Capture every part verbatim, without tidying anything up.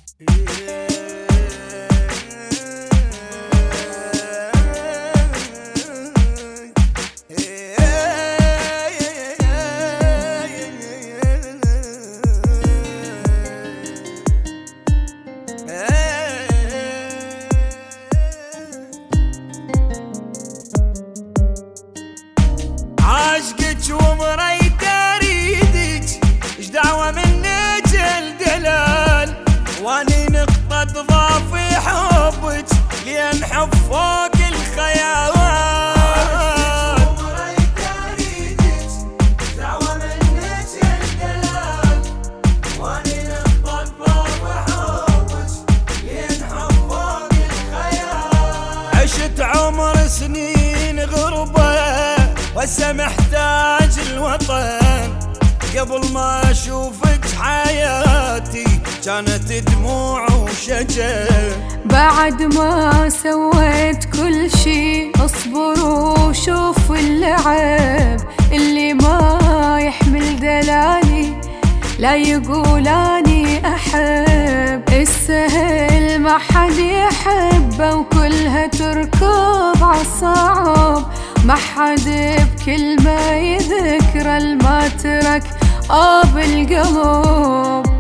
عاشقك ومريت اريدك، ايش دعوة منك الدلال، واني نقطة ضعفي حبك لين حب فوق الخيال. عاشقك ومريت اريدك، ايش دعوة منك الدلال، واني نقطة ضعفي حبك لين حب فوق الخيال. عشت عمر سنين غربة وهسه محتاج الوطن، قبل ما اشوفك حياتي كانت دموع وشجر. بعد ما سويت كل شي اصبر وشوف اللعب، اللي ما يحمل دلالي لا يقول اني احب. السهل ما حد يحبه وكلها تركض عالصعب، ما حد بكلمة يذكر الما ترك آب القلب.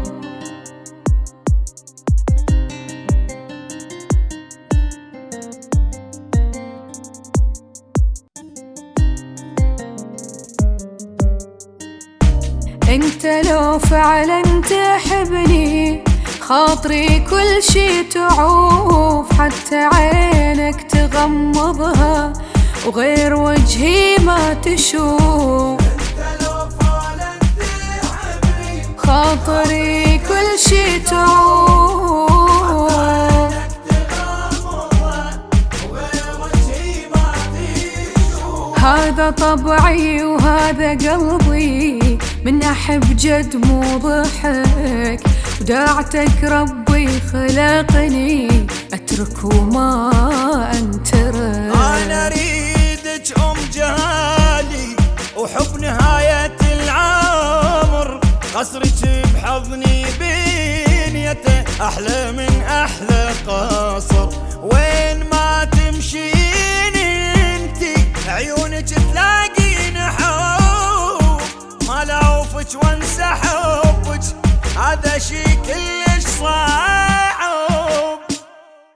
انت لو فعلا تحبني خاطري كل شي تعوف، حتى عينك تغمضها وغير وجهي ما تشوف. انت لو فعلا تحبني خاطري كل شي تعوف، هذا طبعي وهذا قلبي، من أحب جد مو ضحك، وداعتك ربي خلقني أترك وما أنترك. أنا أريدك أم جهالي وحب نهاية العمر، قصرك بحضني بنيته أحلى من أحلى قصر. وين ما تمشين انتي عيونك تلاقين حب، ما لعوفك وانسى حبك هذا شي كلش صعب.